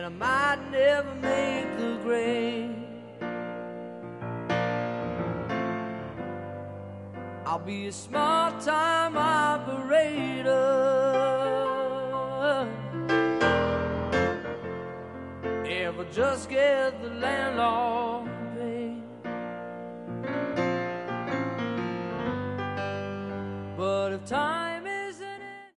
and I might never make the grade. I'll be a small-time operator if I just get the landlord